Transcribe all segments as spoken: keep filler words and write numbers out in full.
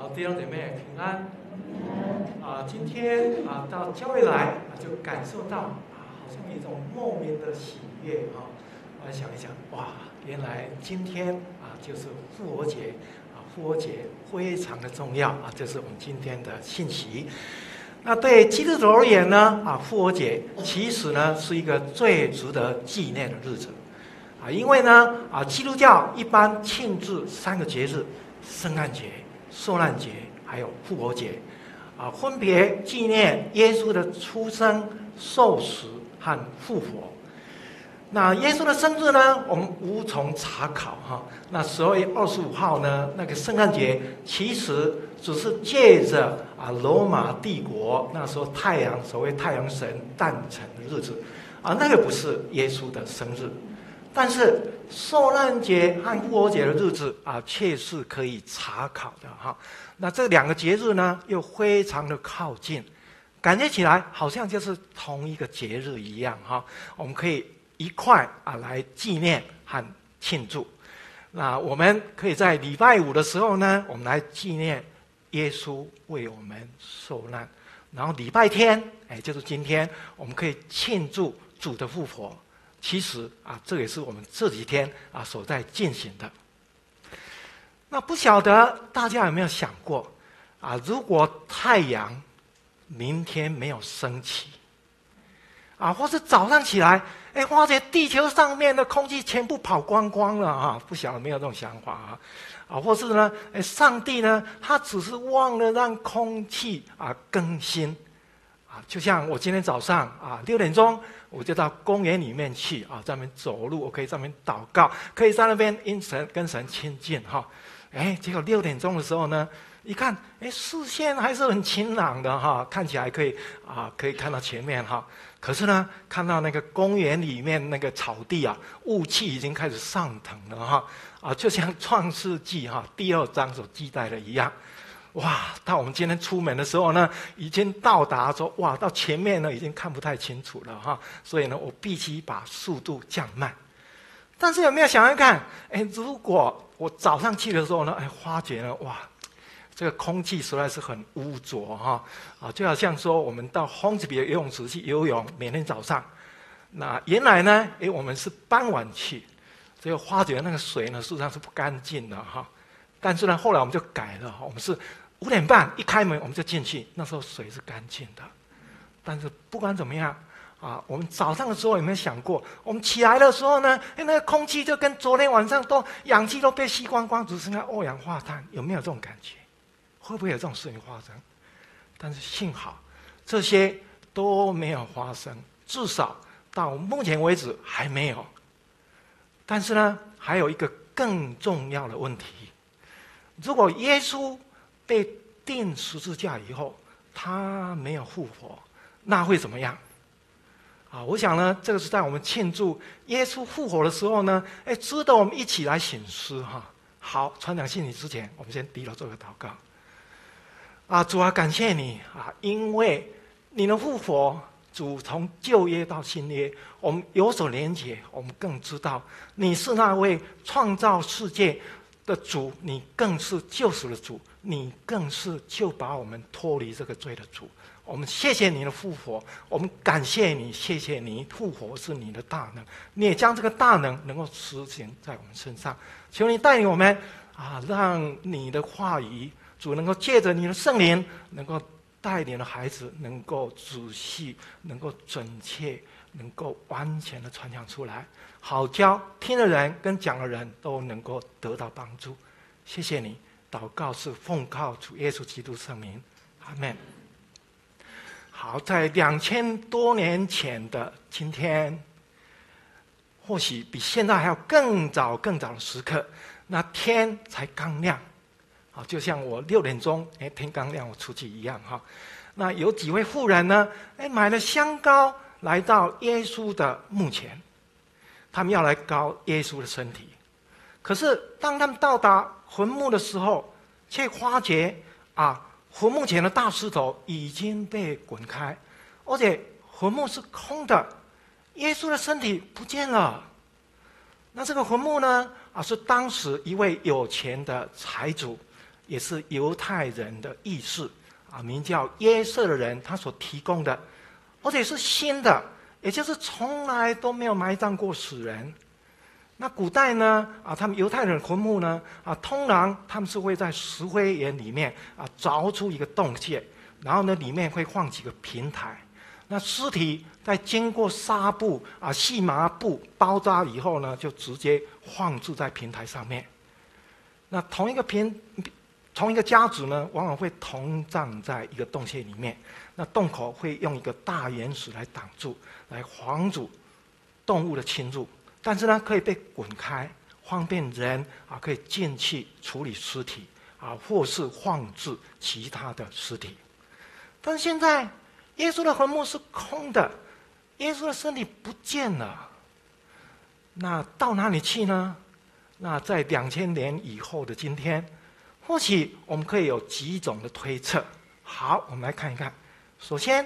弟兄姐妹平安。啊，今天啊到教会来啊，就感受到啊，好像一种莫名的喜悦啊。我想一想，哇，原来今天啊就是复活节啊，复活节非常的重要啊，这是我们今天的信息。那对基督徒而言呢，啊，复活节其实呢是一个最值得纪念的日子啊，因为呢啊，基督教一般庆祝三个节日：圣诞节、受难节，还有复活节，啊，分别纪念耶稣的出生、受死和复活。那耶稣的生日呢，我们无从查考哈。那十二月二十五号呢，那个圣诞节其实只是借着啊罗马帝国那时候太阳所谓太阳神诞辰的日子啊，那个不是耶稣的生日。但是受难节和复活节的日子啊，却是可以查考的哈。那这两个节日呢，又非常的靠近，感觉起来好像就是同一个节日一样哈。我们可以一块啊来纪念和庆祝。那我们可以在礼拜五的时候呢，我们来纪念耶稣为我们受难，然后礼拜天，哎，就是今天，我们可以庆祝主的复活。其实啊，这也是我们这几天啊所在进行的。那不晓得大家有没有想过啊，如果太阳明天没有升起啊，或是早上起来，哎，发觉地球上面的空气全部跑光光了啊，不晓得没有这种想法啊？啊，或是呢，哎，上帝呢，他只是忘了让空气啊更新啊，就像我今天早上啊六点钟。我就到公园里面去啊，在那边走路，我可以在那边祷告，可以在那边因神跟神亲近哈。哎，结果六点钟的时候呢，一看，哎，视线还是很晴朗的哈，看起来可以啊，可以看到前面哈。可是呢，看到那个公园里面那个草地啊，雾气已经开始上腾了哈。啊，就像创世纪哈第二章所记载的一样。哇，到我们今天出门的时候呢，已经到达说哇，到前面呢已经看不太清楚了哈，所以呢，我必须把速度降慢。但是有没有想想看，哎，如果我早上去的时候呢，哎，发觉呢，哇，这个空气实在是很污浊哈，啊，就好像说我们到红子比的游泳池去游泳，每天早上，那原来呢，哎，我们是傍晚去，所以发觉那个水呢，事实上是不干净的哈。但是呢，后来我们就改了，我们是五点半一开门我们就进去，那时候水是干净的。但是不管怎么样啊，我们早上的时候有没有想过，我们起来的时候呢，那个空气就跟昨天晚上都氧气都被吸光光，只剩下二氧化碳，有没有这种感觉？会不会有这种事情发生？但是幸好这些都没有发生，至少到目前为止还没有。但是呢，还有一个更重要的问题。如果耶稣被钉十字架以后，他没有复活，那会怎么样？啊，我想呢，这个是在我们庆祝耶稣复活的时候呢，哎，值得我们一起来省思哈。好，传讲信息之前，我们先低头做个祷告。啊，主啊，感谢你啊，因为你的复活，主从旧约到新约，我们有所连结，我们更知道你是那位创造世界的主，你更是救赎的主，你更是救把我们脱离这个罪的主。我们谢谢你的复活，我们感谢你，谢谢你复活是你的大能，你也将这个大能能够实行在我们身上。求你带领我们啊，让你的话语，主能够借着你的圣灵，能够带领的孩子能够仔细，能够准确，能够完全的传讲出来，好教听的人跟讲的人都能够得到帮助。谢谢你，祷告是奉靠主耶稣基督圣名，阿们。好，在两千多年前的今天，或许比现在还要更早更早的时刻，那天才刚亮，好，就像我六点钟，哎，天刚亮我出去一样哈。那有几位妇人呢，哎，买了香膏来到耶稣的墓前，他们要来膏耶稣的身体。可是当他们到达坟墓的时候，却发觉啊，坟墓前的大石头已经被滚开，而且坟墓是空的，耶稣的身体不见了。那这个坟墓呢，啊，是当时一位有钱的财主也是犹太人的议事啊，名叫约瑟的人他所提供的，而且是新的，也就是从来都没有埋葬过死人。那古代呢啊，他们犹太人的坟墓呢啊，通常他们是会在石灰岩里面啊凿出一个洞穴，然后呢里面会放几个平台，那尸体在经过纱布啊细麻布包扎以后呢，就直接放置在平台上面。那同一个平同一个家族呢，往往会同葬在一个洞穴里面，那洞口会用一个大岩石来挡住，来防止动物的侵入。但是呢，可以被滚开，方便人啊可以进去处理尸体啊，或是放置其他的尸体。但是现在，耶稣的坟墓是空的，耶稣的身体不见了，那到哪里去呢？那在两千年以后的今天，或许我们可以有几种的推测。好，我们来看一看。首先。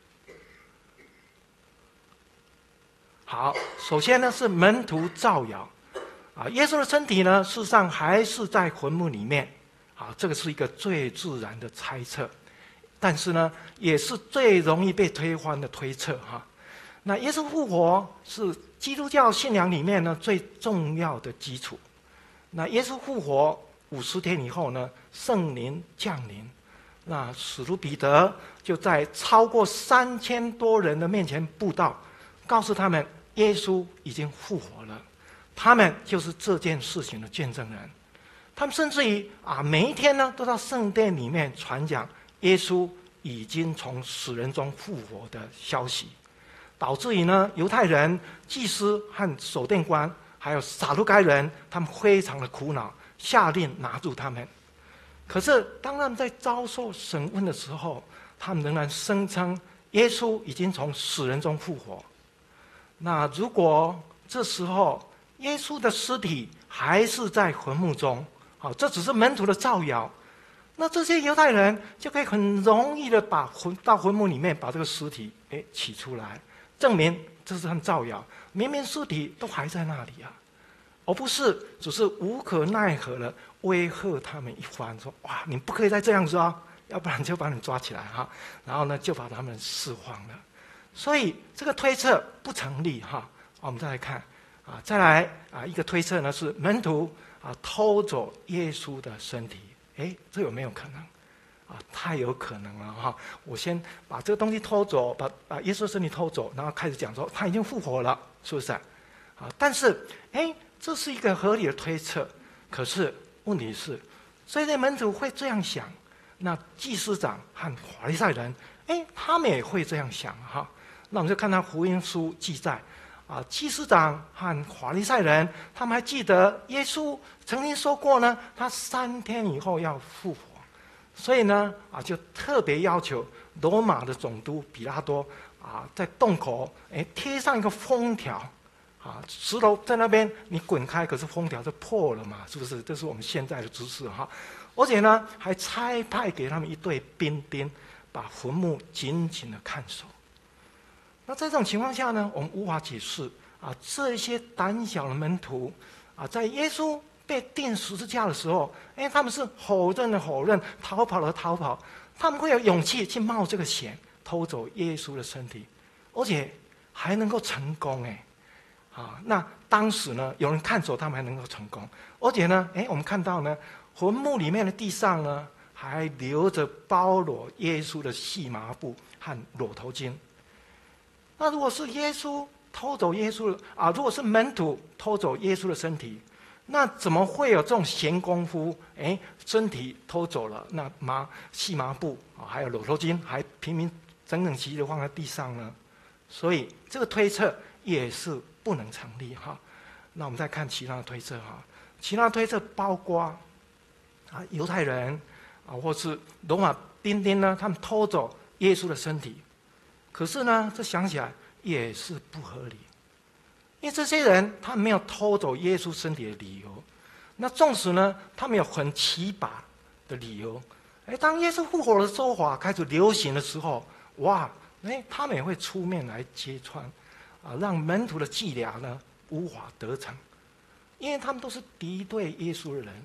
好，首先呢是门徒造谣，啊，耶稣的身体呢事实上还是在坟墓里面，啊，这个是一个最自然的猜测，但是呢也是最容易被推翻的推测哈。那耶稣复活是基督教信仰里面呢最重要的基础。那耶稣复活五十天以后呢，圣灵降临，那使徒彼得就在超过三千多人的面前布道，告诉他们。耶稣已经复活了，他们就是这件事情的见证人。他们甚至于啊，每一天呢，都到圣殿里面传讲耶稣已经从死人中复活的消息，导致于呢，犹太人、祭司和守殿官，还有撒都该人，他们非常的苦恼，下令拿住他们。可是当他们在遭受审问的时候，他们仍然声称耶稣已经从死人中复活。那如果这时候耶稣的尸体还是在坟墓中，好，这只是门徒的造谣，那这些犹太人就可以很容易的把坟到坟墓里面把这个尸体哎取出来，证明这是很造谣，明明尸体都还在那里啊，而不是只是无可奈何的威吓他们一番，说哇，你不可以再这样子哦，要不然就把你抓起来哈，然后呢就把他们释放了。所以这个推测不成立哈。我们再来看啊，再来啊，一个推测呢是门徒啊偷走耶稣的身体，哎，这有没有可能？啊，太有可能了哈！我先把这个东西偷走，把把耶稣的身体偷走，然后开始讲说他已经复活了，是不是？啊，但是哎，这是一个合理的推测。可是问题是，这些门徒会这样想，那祭司长和法利赛人，哎，他们也会这样想哈。那我们就看他福音书记载，啊，祭司长和法利赛人，他们还记得耶稣曾经说过呢，他三天以后要复活，所以呢，啊，就特别要求罗马的总督比拉多啊，在洞口哎贴上一个封条，啊，石头在那边你滚开，可是封条就破了嘛，是不是？这是我们现在的知识哈。而且呢，还差派给他们一队兵丁，把坟墓紧紧的看守。那在这种情况下呢，我们无法解释啊，这些胆小的门徒啊，在耶稣被钉十字架的时候，哎，他们是否认的否认，逃跑的逃跑，他们会有勇气去冒这个险，偷走耶稣的身体，而且还能够成功哎，啊，那当时呢，有人看守他们还能够成功，而且呢，哎，我们看到呢，坟墓里面的地上呢，还留着包裹耶稣的细麻布和裸头巾。那如果是耶稣偷走耶稣啊，如果是门徒偷走耶稣的身体，那怎么会有这种闲工夫？哎，身体偷走了，那麻细麻布啊，还有裸头巾，还平平整整齐齐的放在地上呢？所以这个推测也是不能成立哈。那我们再看其他的推测哈，其他的推测包括啊犹太人啊，或是罗马兵丁呢，他们偷走耶稣的身体。可是呢，这想起来也是不合理，因为这些人他没有偷走耶稣身体的理由。那纵使呢，他们有很奇葩的理由，哎，当耶稣复活的说法开始流行的时候，哇，哎，他们也会出面来揭穿，啊，让门徒的伎俩呢无法得逞，因为他们都是敌对耶稣的人，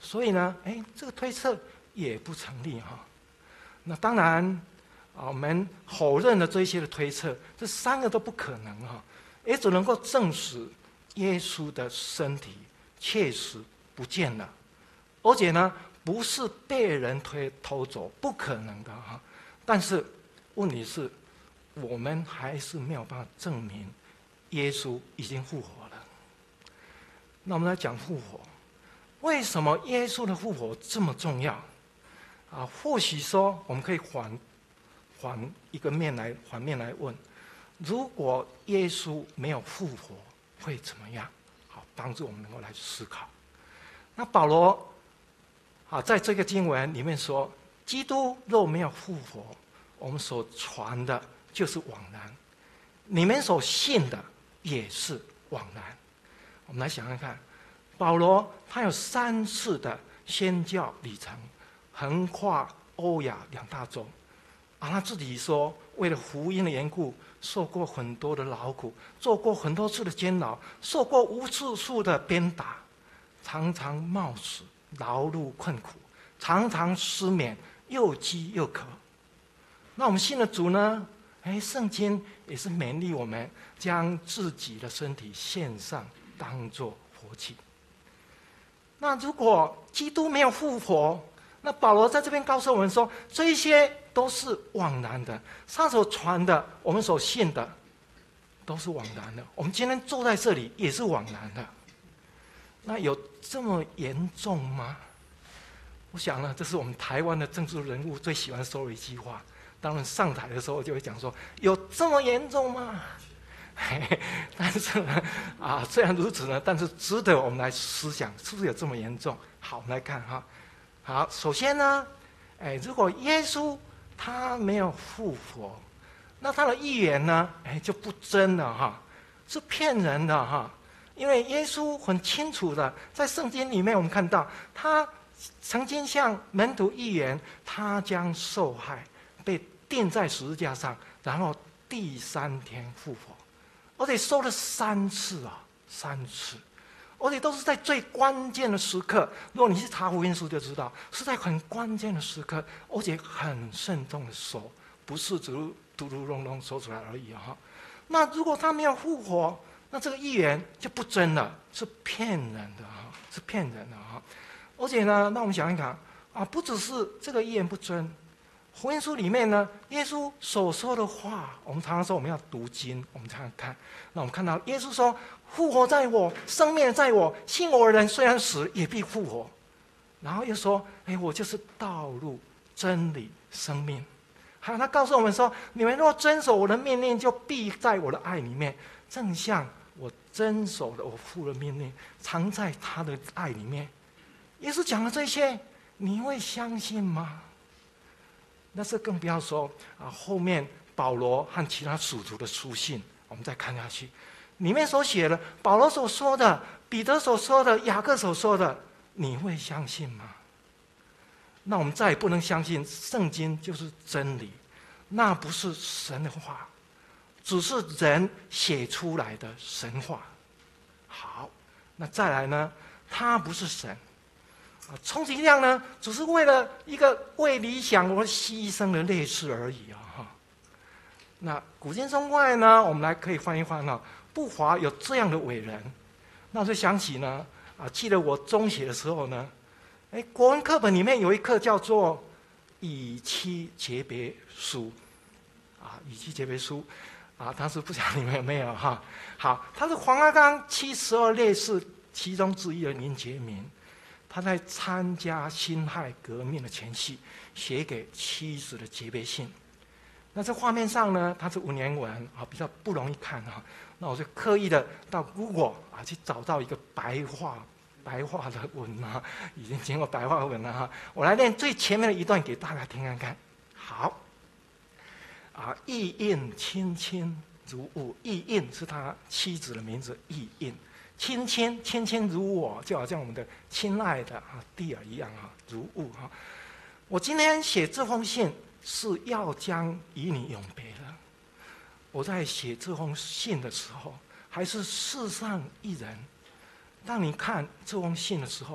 所以呢，哎，这个推测也不成立哈。那当然，啊，我们否认了这些的推测，这三个都不可能哈，也只能够证实耶稣的身体确实不见了，而且呢，不是被人推偷走，不可能的哈。但是问题是，我们还是没有办法证明耶稣已经复活了。那我们来讲复活，为什么耶稣的复活这么重要？啊，或许说我们可以反反一个面来反面来问：如果耶稣没有复活，会怎么样？好，帮助我们能够来思考。那保罗啊，在这个经文里面说，基督若没有复活，我们所传的就是枉然，你们所信的也是枉然。我们来想想看，保罗他有三次的宣教旅程，横跨欧亚两大洲，而他自己说，为了福音的缘故，受过很多的劳苦，做过很多次的监牢，受过无数次的鞭打，常常冒死，劳碌困苦，常常失眠，又饥又渴。那我们信的主呢？哎，圣经也是勉励我们将自己的身体献上，当作活祭。那如果基督没有复活，那保罗在这边告诉我们说，这些都是枉然的，他所传的，我们所信的，都是枉然的。我们今天坐在这里也是枉然的。那有这么严重吗？我想呢，这是我们台湾的政治人物最喜欢说的一句话。当然上台的时候就会讲说，有这么严重吗？但是呢，啊，虽然如此呢，但是值得我们来思想，是不是有这么严重？好，我们来看哈。好，首先呢，哎，如果耶稣他没有复活，那他的预言呢，哎，就不真了哈，是骗人的哈。因为耶稣很清楚的在圣经里面，我们看到他曾经向门徒预言，他将受害，被钉在十字架上，然后第三天复活，而且说了三次啊，三次，而且都是在最关键的时刻。如果你去查福音书就知道，是在很关键的时刻，而且很慎重的说，不是只嘟嘟隆隆说出来而已哈。那如果他没有复活，那这个预言就不真了，是骗人的哈，是骗人的哈。而且呢，那我们想一想啊，不只是这个预言不真。福音书里面呢，耶稣所说的话，我们常常说我们要读经，我们常常看。那我们看到耶稣说：“复活在我，生命在我，信我的人虽然死，也必复活。”然后又说：“哎，我就是道路、真理、生命。”还有他告诉我们说：“你们若遵守我的命令，就必在我的爱里面，正像我遵守了我父的命令，藏在他的爱里面。”耶稣讲了这些，你会相信吗？那是更不要说啊，后面保罗和其他使徒的书信，我们再看下去，里面所写的，保罗所说的，彼得所说的，雅各所说的，你会相信吗？那我们再也不能相信圣经就是真理，那不是神的话，只是人写出来的神话。好，那再来呢，他不是神。充其量呢，只是为了一个为理想而牺牲的烈士而已啊！哈，那古今中外呢，我们来可以翻一翻啊，不乏有这样的伟人。那就想起呢，啊，记得我中学的时候呢，哎，国文课本里面有一课叫做《以妻诀别书》，啊，《以妻诀别书》，啊，当时不晓得你们有没有哈？好，他是黄阿刚七十二烈士其中之一的林杰明。他在参加辛亥革命的前夕，写给妻子的诀别信。那这画面上呢，它是文言文啊，比较不容易看啊。那我就刻意的到 Google 啊去找到一个白话白话的文啊，已经经过白话文了哈。我来念最前面的一段给大家听看看。好，啊，意印亲亲如晤，意印是他妻子的名字，意印。亲亲亲亲如我，就好像我们的亲爱的啊弟儿一样啊，如晤哈。我今天写这封信是要将与你永别了。我在写这封信的时候，还是世上一人。当你看这封信的时候，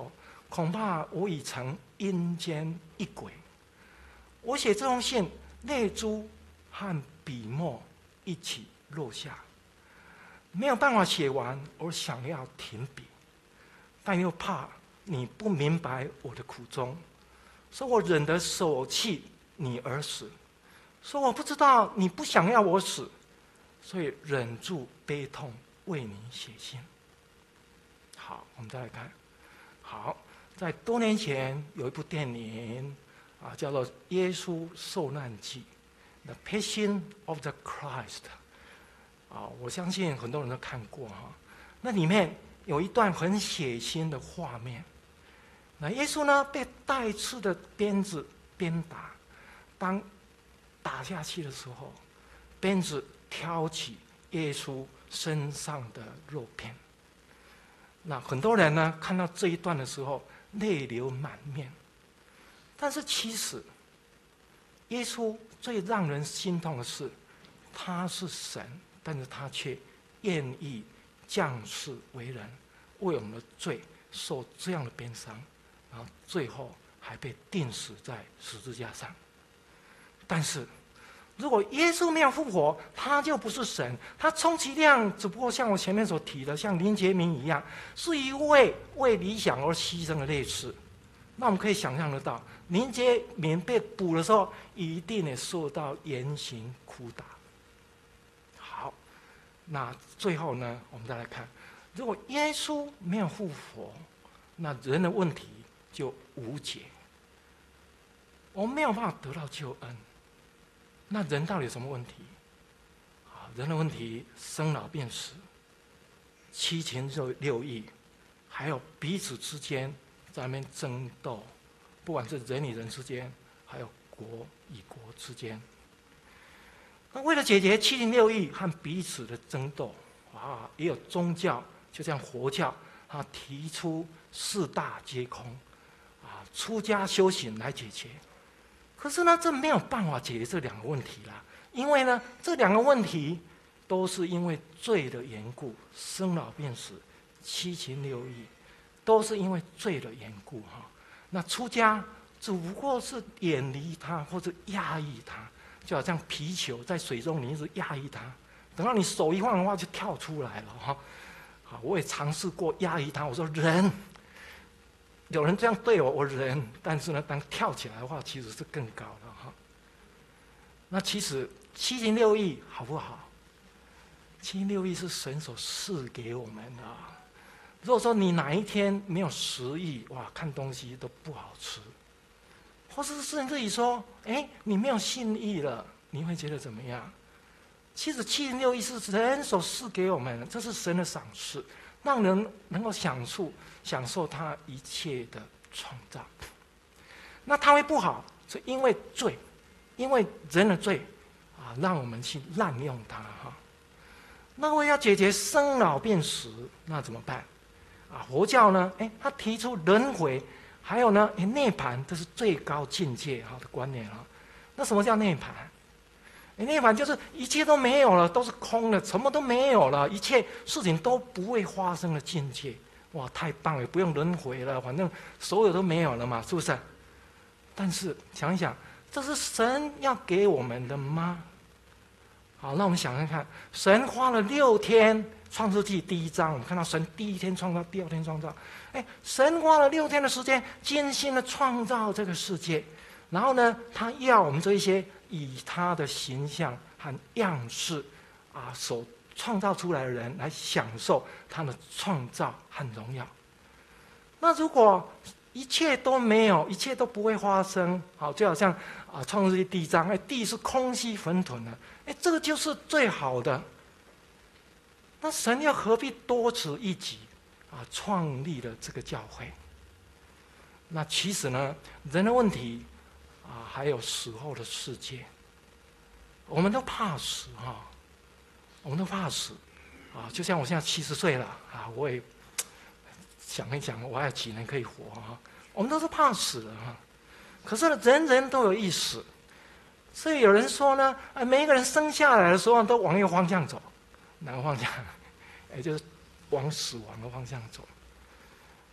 恐怕我已成阴间一鬼。我写这封信，泪珠和笔墨一起落下，没有办法写完，我想要停笔，但又怕你不明白我的苦衷，所以我忍得舍弃你而死。说我不知道你不想要我死，所以忍住悲痛为你写信。好，我们再来看。好，在多年前有一部电影啊，叫做《耶稣受难记》（The Passion of the Christ）。啊，我相信很多人都看过哈。那里面有一段很血腥的画面。那耶稣呢，被带刺的鞭子鞭打，当打下去的时候，鞭子挑起耶稣身上的肉片。那很多人呢，看到这一段的时候，泪流满面。但是其实，耶稣最让人心痛的是，他是神，但是他却愿意降世为人，为我们的罪受这样的鞭伤，然后最后还被钉死在十字架上。但是，如果耶稣没有复活，他就不是神，他充其量只不过像我前面所提的，像林杰明一样，是一位为理想而牺牲的烈士。那我们可以想象得到，林杰明被捕的时候，一定也受到严刑苦打。好，那最后呢，我们再来看，如果耶稣没有复活，那人的问题就无解，我们没有办法得到救恩。那人到底有什么问题？啊，人的问题，生老病死，七情六欲，还有彼此之间在那边争斗，不管是人与人之间，还有国与国之间。那为了解决七情六欲和彼此的争斗，啊，也有宗教，就像佛教，他提出四大皆空，啊，出家修行来解决。可是呢，这没有办法解决这两个问题啦，因为呢，这两个问题都是因为罪的缘故，生老病死、七情六欲，都是因为罪的缘故哈。那出家只不过是远离它或者压抑它，就好像皮球在水中，你一直压抑它，等到你手一放的话，就跳出来了哈。好，我也尝试过压抑它，我说人。有人这样对我，我忍，但是呢，当跳起来的话，其实是更高的哈。那其实七情六欲好不好？七情六欲是神所赐给我们的。如果说你哪一天没有食欲，哇，看东西都不好吃，或是甚至于说，哎，你没有性欲了，你会觉得怎么样？其实七情六欲是神所赐给我们的，这是神的赏赐，让人能够享受。享受他一切的创造，那他会不好，是因为罪，因为人的罪啊，让我们去滥用它哈。那我要解决生老病死，那怎么办？啊，佛教呢，哎，他提出轮回，还有呢，涅槃，这是最高境界哈的观念哈。那什么叫涅槃？涅槃就是一切都没有了，都是空的，什么都没有了，一切事情都不会发生的境界。哇，太棒了，不用轮回了，反正所有都没有了嘛，是不是？但是想一想，这是神要给我们的吗？好，那我们想想看，神花了六天，创世纪第一章，我们看到神第一天创造，第二天创造，哎，神花了六天的时间，精心的创造这个世界，然后呢，他要我们这一些以他的形象和样式啊所创造出来的人来享受他的创造和荣耀。那如果一切都没有，一切都不会发生，好，就好像啊，创世纪第一章，哎，地是空虚混沌的，哎，这个就是最好的。那神又何必多此一举啊，创立了这个教会？那其实呢，人的问题啊，还有死后的世界，我们都怕死哈。啊我们都怕死，啊，就像我现在七十岁了啊，我也想一想，我还有几年可以活啊？我们都是怕死的哈。可是呢，人人都有一死，所以有人说呢，啊，每一个人生下来的时候都往一个方向走，哪个方向？也就是往死亡的方向走。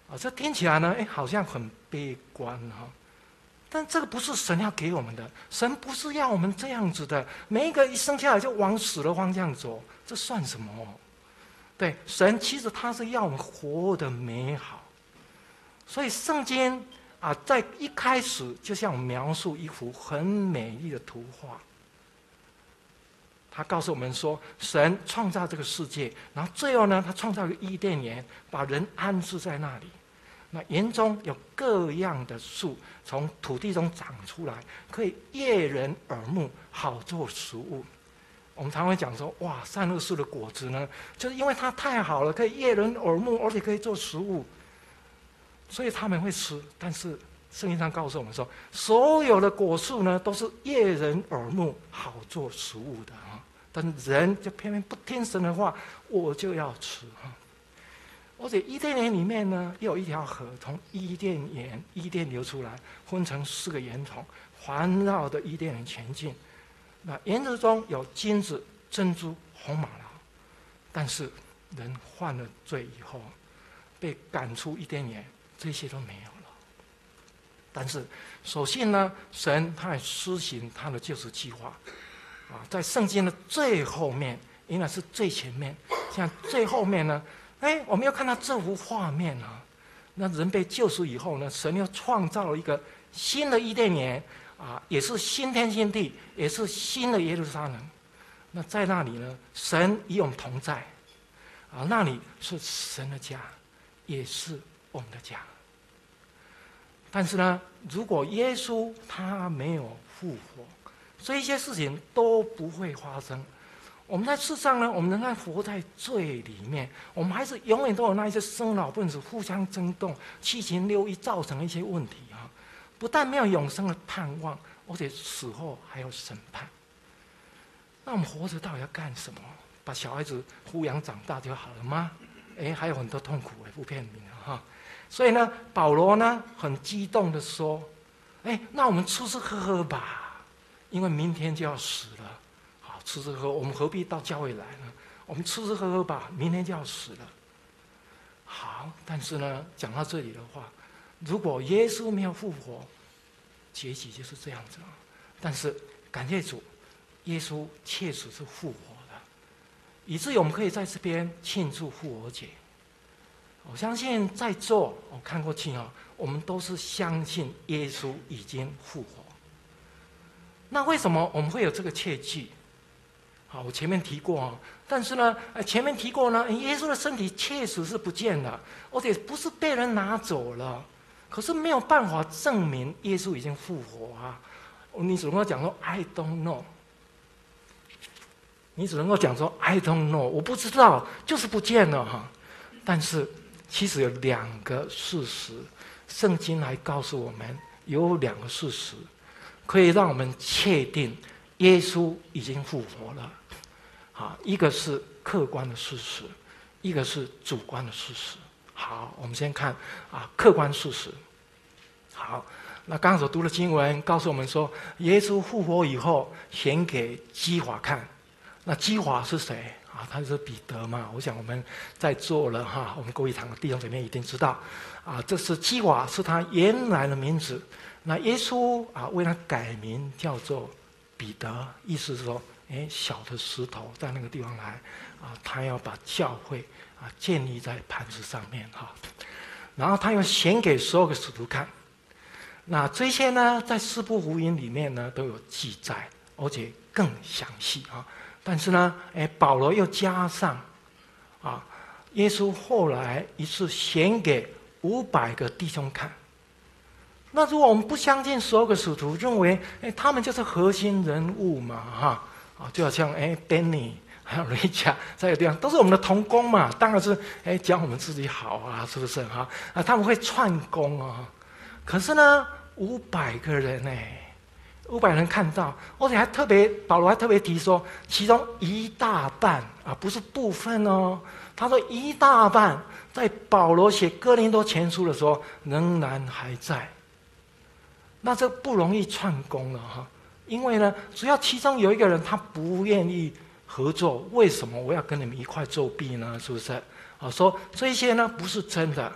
啊，这听起来呢，哎，好像很悲观哈。但这个不是神要给我们的，神不是要我们这样子的，每一个一生下来就往死的方向走，这算什么？对，神其实他是要我们活得美好。所以圣经啊，在一开始就像描述一幅很美丽的图画。他告诉我们说，神创造这个世界，然后最后呢，他创造一个伊甸园，把人安置在那里。那园中有各样的树，从土地中长出来，可以悦人耳目，好做食物。我们常会讲说，哇，善恶树的果子呢，就是因为它太好了，可以悦人耳目，而且可以做食物，所以他们会吃。但是圣经上告诉我们说，所有的果树呢，都是悦人耳目，好做食物的啊。但人就偏偏不听神的话，我就要吃啊。而且伊甸园里面呢，又有一条河从伊甸园伊甸流出来，分成四个园丛，环绕的伊甸园前进。那园子中有金子、珍珠、红玛瑙，但是人犯了罪以后，被赶出伊甸园，这些都没有了。但是，首先呢，神他也施行他的救赎计划，啊，在圣经的最后面，应该是最前面，像最后面呢。哎，我们要看到这幅画面啊，那人被救赎以后呢，神又创造了一个新的伊甸园啊，也是新天新地，也是新的耶路撒冷。那在那里呢，神与我们同在啊，那里是神的家，也是我们的家。但是呢，如果耶稣他没有复活，这一些事情都不会发生。我们在世上呢，我们仍然活在罪里面，我们还是永远都有那一些生老病死互相争斗、七情六欲造成的一些问题啊！不但没有永生的盼望，而且死后还有审判。那我们活着到底要干什么？把小孩子抚养长大就好了吗？哎，还有很多痛苦也不骗你哈。所以呢，保罗呢很激动的说：“哎，那我们吃吃喝喝吧，因为明天就要死了。”吃吃喝，我们何必到教会来呢？我们吃吃喝喝吧，明天就要死了。好，但是呢，讲到这里的话，如果耶稣没有复活，结局就是这样子了。但是感谢主，耶稣确实是复活的，以至于我们可以在这边庆祝复活节。我相信在座我看过去啊，我们都是相信耶稣已经复活。那为什么我们会有这个切记？好，我前面提过啊，但是呢，前面提过呢，耶稣的身体确实是不见了，而且不是被人拿走了，可是没有办法证明耶稣已经复活啊。你只能够讲说 I don't know， 你只能够讲说 I don't know， 我不知道，就是不见了哈。但是其实有两个事实，圣经来告诉我们，有两个事实可以让我们确定耶稣已经复活了。好，一个是客观的事实，一个是主观的事实。好，我们先看啊，客观事实。好，那刚刚所读的经文告诉我们说，耶稣复活以后显给基法看。那基法是谁啊？他是彼得嘛。我想我们在座了哈，我们各位堂的弟兄姐妹一定知道啊，这是基法是他原来的名字。那耶稣啊为他改名叫做彼得，意思是说，哎，小的石头在那个地方来啊，他要把教会啊建立在磐石上面哈。然后他又显给所有的使徒看。那这些呢，在四部福音里面呢都有记载，而且更详细啊。但是呢，哎，保罗又加上啊，耶稣后来一次显给五百个弟兄看。那如果我们不相信所有的使徒，认为哎他们就是核心人物嘛哈啊，就好像哎 Benny 还有 Richard 这个地方都是我们的同工嘛，当然是哎讲我们自己好啊，是不是哈啊？他们会串工啊。可是呢，五百个人哎。五百人看到，而且还特别，保罗还特别提说，其中一大半啊，不是部分哦。他说一大半，在保罗写哥林多前书的时候，仍然还在。那这不容易串供了哈，因为呢，只要其中有一个人他不愿意合作，为什么我要跟你们一块作弊呢？是不是？啊，说这些呢不是真的。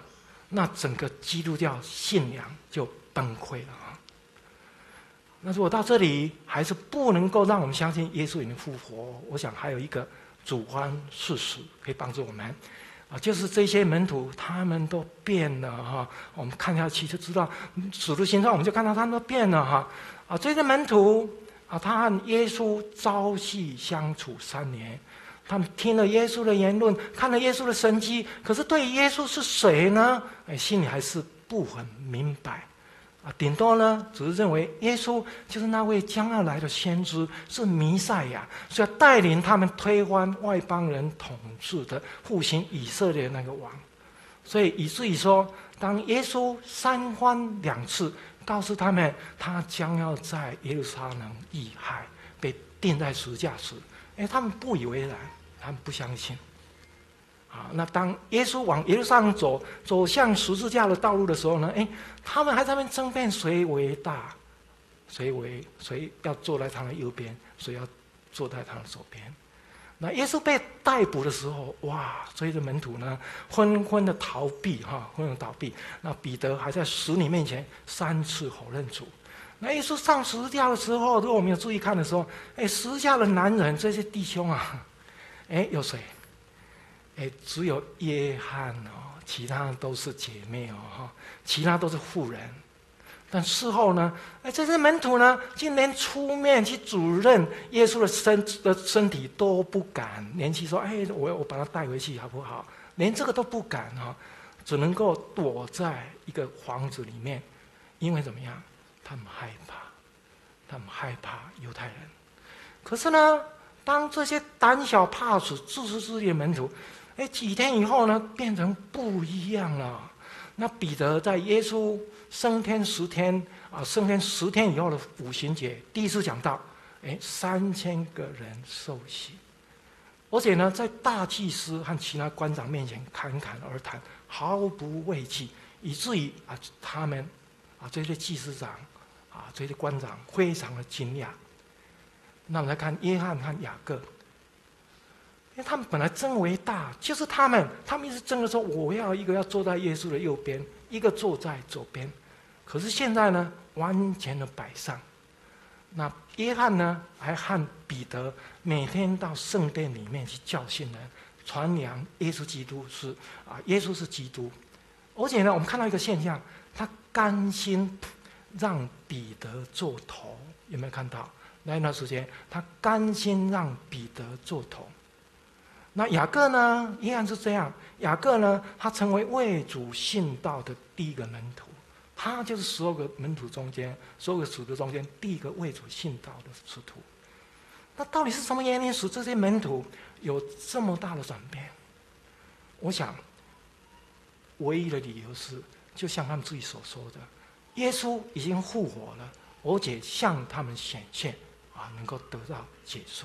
那整个基督教信仰就崩溃了啊。那如果到这里还是不能够让我们相信耶稣已经复活，我想还有一个主观事实可以帮助我们啊，就是这些门徒他们都变了哈。我们看下去就知道，使徒行传我们就看到他们都变了哈。啊，这些门徒啊，他和耶稣朝夕相处三年，他们听了耶稣的言论，看了耶稣的神迹，可是对耶稣是谁呢？哎，心里还是不很明白。啊，顶多呢，只是认为耶稣就是那位将要来的先知，是弥赛亚，是要带领他们推翻外邦人统治的复兴以色列那个王。所以以至于说，当耶稣三番两次告诉他们，他将要在耶路撒冷遇害，被钉在十字架时，哎，他们不以为然，他们不相信。啊，那当耶稣往耶路撒冷走，走向十字架的道路的时候呢，哎，他们还在那边争辩谁为大，谁为谁要坐在他的右边，谁要坐在他的左边。那耶稣被逮捕的时候，哇，这些门徒呢，纷纷的逃避哈，纷纷逃避。那彼得还在使女面前三次否认主。那耶稣上十字架的时候，如果我们有注意看的时候，哎，十字架的男人这些弟兄啊，哎，有谁？哎，只有约翰哦，其他都是姐妹哦，哈，其他都是妇人。但事后呢，哎，这些门徒呢，竟连出面去主认耶稣的身的身体都不敢，连去说，哎，我我把他带回去好不好？连这个都不敢哈，只能够躲在一个房子里面，因为怎么样？他们害怕，他们害怕犹太人。可是呢，当这些胆小怕死、自私自利的门徒，哎，几天以后呢，变成不一样了。那彼得在耶稣升天十天啊，升天十天以后的五旬节，第一次讲到，哎，三千个人受洗，而且呢，在大祭司和其他官长面前侃侃而谈，毫不畏惧，以至于啊，他们啊这些祭司长啊这些官长非常的惊讶。那我们来看约翰和雅各。因为他们本来争为大，就是他们，他们一直争着说，我要一个要坐在耶稣的右边，一个坐在左边。可是现在呢，完全的摆上。那约翰呢，还和彼得每天到圣殿里面去教训人，传扬耶稣基督是啊，耶稣是基督。而且呢，我们看到一个现象，他甘心让彼得做头，有没有看到？那一段时间，他甘心让彼得做头。那雅各呢，依然是这样。雅各呢，他成为为主信道的第一个门徒，他就是十二个门徒中间，十二个使徒中间第一个为主信道的使徒。那到底是什么原因使这些门徒有这么大的转变？我想，唯一的理由是，就像他们自己所说的，耶稣已经复活了，而且向他们显现，啊，能够得到结束。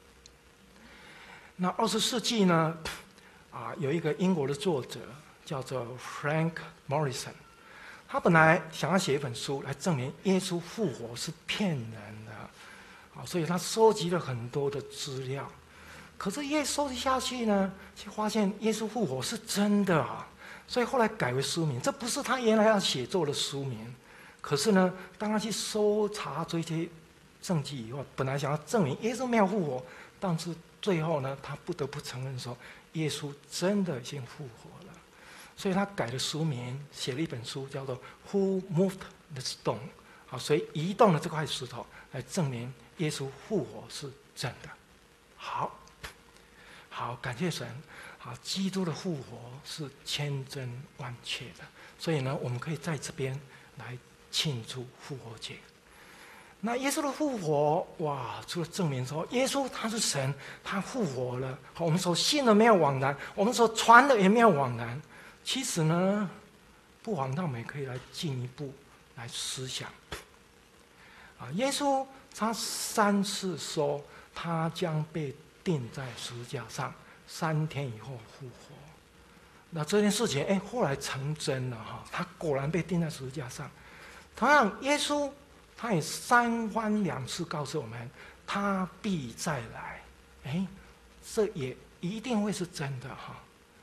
那二十世纪呢，啊，有一个英国的作者叫做 Frank Morrison， 他本来想要写一本书来证明耶稣复活是骗人的，啊，所以他收集了很多的资料。可是越收集下去呢，就发现耶稣复活是真的啊，所以后来改为书名。这不是他原来要写作的书名。可是呢，当他去搜查这些证据以后，本来想要证明耶稣没有复活，但是最后呢，他不得不承认说，耶稣真的已经复活了，所以他改了书名，写了一本书，叫做《Who Moved the Stone》，啊，所以移动了这块石头，来证明耶稣复活是真的。好，好，感谢神，啊，基督的复活是千真万确的，所以呢，我们可以在这边来庆祝复活节。那耶稣的复活，哇！除了证明说耶稣他是神，他复活了，我们所信的没有枉然，我们所传的也没有枉然。其实呢，不妨让我们也可以来进一步来思想。啊，耶稣他三次说他将被钉在十字架上，三天以后复活。那这件事情，哎，后来成真了哈，他果然被钉在十字架上。同样，耶稣他也三番两次告诉我们，他必再来。哎，这也一定会是真的哈。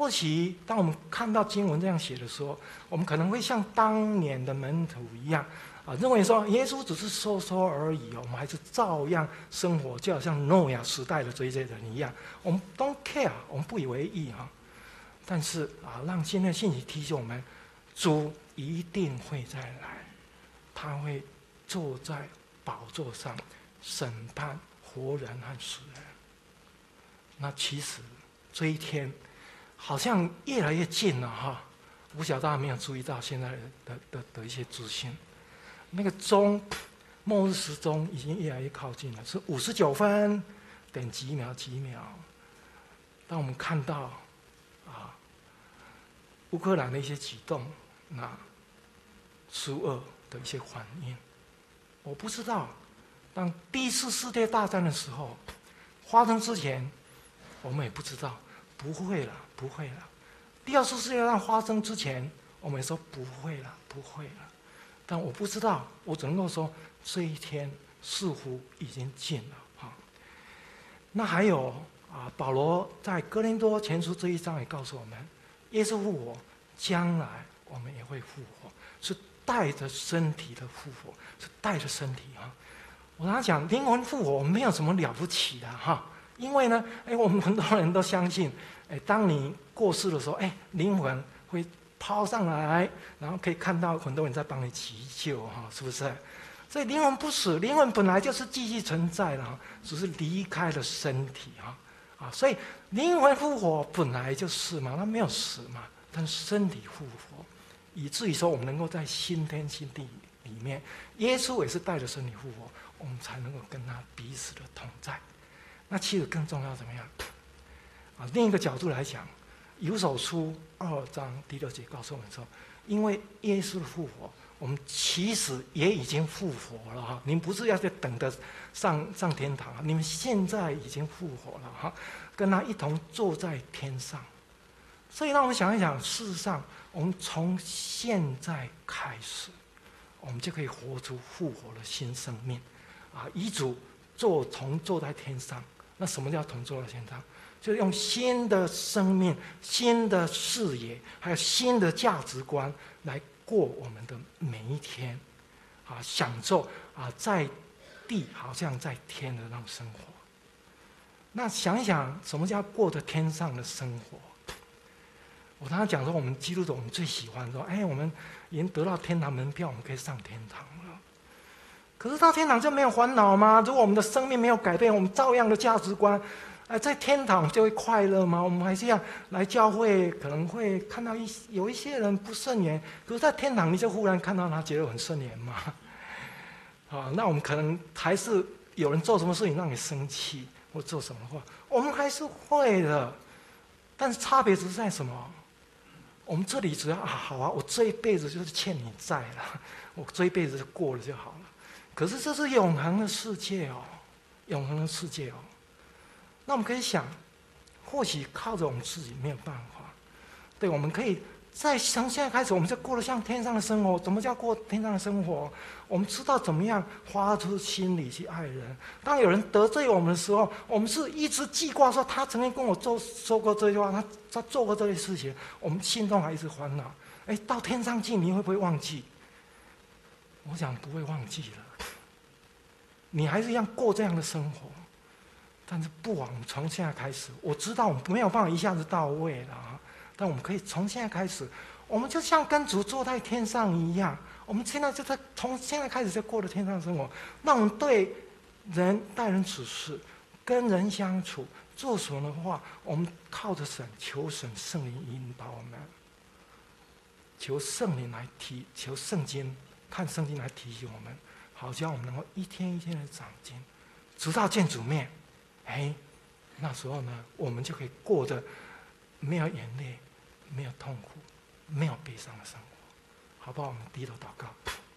或许当我们看到经文这样写的时候，我们可能会像当年的门徒一样啊，认为说耶稣只是说说而已哦，我们还是照样生活，就好像诺亚时代的这些人一样，我们 don't care， 我们不以为意哈。但是啊，让今天的信息提醒我们，主一定会再来，他会坐在宝座上审判活人和死人。那其实这一天好像越来越近了哈。不晓得大家没有注意到现在的 的, 的, 的一些资讯，那个钟，末日时钟已经越来越靠近了，是五十九分点几秒几秒。当我们看到啊乌克兰的一些举动，那苏俄的一些反应，我不知道，当第一次世界大战的时候发生之前，我们也不知道，不会了，不会了。第二次世界大战发生之前，我们也说不会了，不会了。但我不知道，我只能够说这一天似乎已经近了哈。那还有啊，保罗在哥林多前书这一章也告诉我们，耶稣复活，将来我们也会复活，是带着身体的复活，是带着身体哈。我跟他讲，灵魂复活没有什么了不起的哈。因为呢，哎，我们很多人都相信，哎，当你过世的时候，哎，灵魂会抛上来，然后可以看到很多人在帮你祈救，哈，是不是？所以灵魂不死，灵魂本来就是继续存在的，只是离开了身体，哈，啊，所以灵魂复活本来就是嘛，它没有死嘛，但是身体复活，以至于说我们能够在新天新地里面，耶稣也是带着身体复活，我们才能够跟他彼此的同在。那其实更重要怎么样？啊，另一个角度来讲，以弗所书二章第六节告诉我们说，因为耶稣的复活，我们其实也已经复活了哈。你们不是要在等着上上天堂，你们现在已经复活了哈，跟他一同坐在天上。所以让我们想一想，事实上，我们从现在开始，我们就可以活出复活的新生命啊！遗嘱坐同坐在天上。那什么叫同坐在天上？就是用新的生命、新的视野，还有新的价值观来过我们的每一天，啊，享受啊在地好像在天的那种生活。那想一想，什么叫过着天上的生活？我常常讲说，我们基督徒我们最喜欢说，哎，我们已经得到天堂门票，我们可以上天堂了。可是到天堂就没有烦恼吗？如果我们的生命没有改变，我们照样的价值观，呃，在天堂就会快乐吗？我们还是要来教会，可能会看到一有一些人不顺眼，可是在天堂你就忽然看到他觉得很顺眼嘛。啊，那我们可能还是有人做什么事情让你生气，或做什么话，我们还是会的。但是差别只是在什么？我们这里只要啊，好啊，我这一辈子就是欠你债了，我这一辈子就过了就好了。可是这是永恒的世界哦，永恒的世界哦。那我们可以想，或许靠着我们自己没有办法，对，我们可以在从现在开始，我们就过得像天上的生活。什么叫过天上的生活？我们知道怎么样发出心里去爱人。当有人得罪我们的时候，我们是一直记挂说他曾经跟我做说过这句话，他他做过这些事情，我们心中还一直烦恼。哎，到天上去你会不会忘记？我想不会忘记了。你还是一样过这样的生活，但是不枉从现在开始。我知道我们没有办法一下子到位了啊，但我们可以从现在开始，我们就像跟主坐在天上一样。我们现在就在从现在开始就过了天上的生活。那我们对人待人处事，跟人相处，做什么的话，我们靠着神，求神圣灵引导我们，求圣灵来提，求圣经，看圣经来提醒我们。好叫我们能够一天一天的长进，直到见主面。哎，那时候呢，我们就可以过着没有眼泪、没有痛苦、没有悲伤的生活，好不好？我们低头祷告。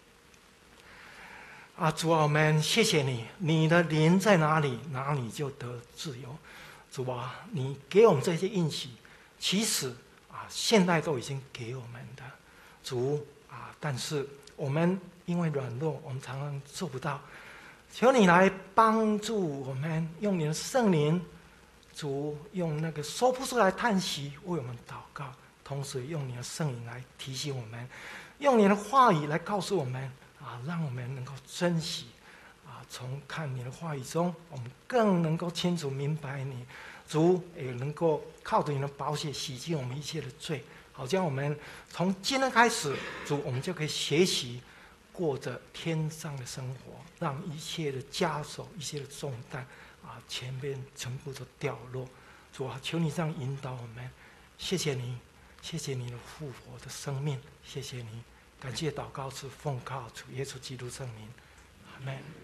啊，主啊，我们谢谢你，你的灵在哪里，哪里就得自由。主啊，你给我们这些应许，其实啊，现在都已经给我们的。主啊，但是我们因为软弱，我们常常做不到。求你来帮助我们，用你的圣灵主用那个说不出来叹息为我们祷告，同时用你的圣灵来提醒我们，用你的话语来告诉我们啊，让我们能够珍惜啊。从看你的话语中，我们更能够清楚明白你。主也能够靠着你的宝血洗净我们一切的罪，好像我们从今天开始，主我们就可以学习过着天上的生活，让一切的枷锁、一切的重担啊，前面全部都掉落。主啊，求你这样引导我们。谢谢你，谢谢你的复活的生命，谢谢你，感谢祷告是奉靠主耶稣基督圣名，阿门。